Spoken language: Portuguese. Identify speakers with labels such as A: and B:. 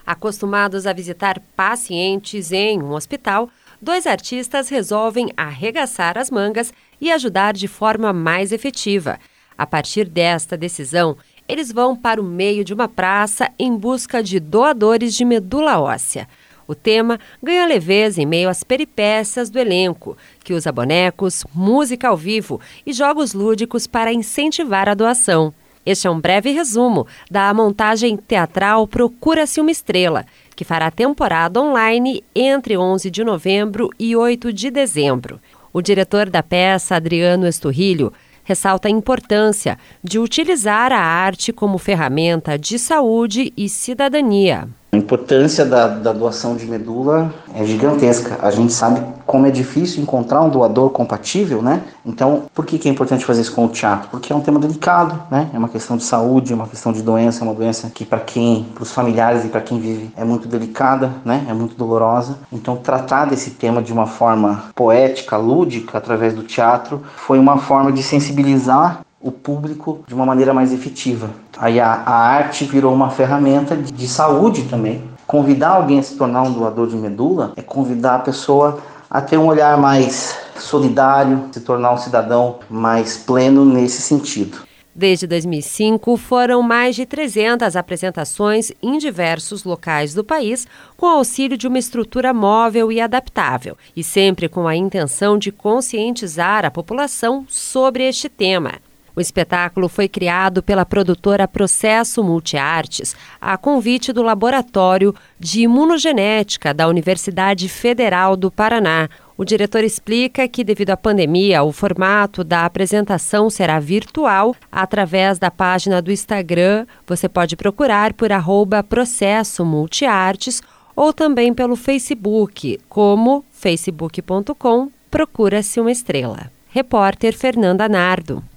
A: Acostumados a visitar pacientes em um hospital, 2 artistas resolvem arregaçar as mangas e ajudar de forma mais efetiva. A partir desta decisão, eles vão para o meio de uma praça em busca de doadores de medula óssea. O tema ganha leveza em meio às peripécias do elenco, que usa bonecos, música ao vivo e jogos lúdicos para incentivar a doação. Este é um breve resumo da montagem teatral Procura-se uma Estrela, que fará temporada online entre 11 de novembro e 8 de dezembro. O diretor da peça, Adriano Esturrilho, ressalta a importância de utilizar a arte como ferramenta de saúde e cidadania.
B: A importância da doação de medula é gigantesca. A gente sabe como é difícil encontrar um doador compatível, né? Então, por que é importante fazer isso com o teatro? Porque é um tema delicado, né? É uma questão de saúde, é uma questão de doença, é uma doença que para os familiares e para quem vive é muito delicada, né? É muito dolorosa. Então, tratar desse tema de uma forma poética, lúdica, através do teatro, foi uma forma de sensibilizar o público de uma maneira mais efetiva. Aí a arte virou uma ferramenta de saúde também. Convidar alguém a se tornar um doador de medula é convidar a pessoa a ter um olhar mais solidário, se tornar um cidadão mais pleno nesse sentido.
A: Desde 2005, foram mais de 300 apresentações em diversos locais do país, com auxílio de uma estrutura móvel e adaptável, e sempre com a intenção de conscientizar a população sobre este tema. O espetáculo foi criado pela produtora Processo Multiartes, a convite do Laboratório de Imunogenética da Universidade Federal do Paraná. O diretor explica que, devido à pandemia, o formato da apresentação será virtual. Através da página do Instagram, você pode procurar por @Processo Multiartes ou também pelo Facebook, como facebook.com/Procura-se uma Estrela. Repórter Fernanda Nardo.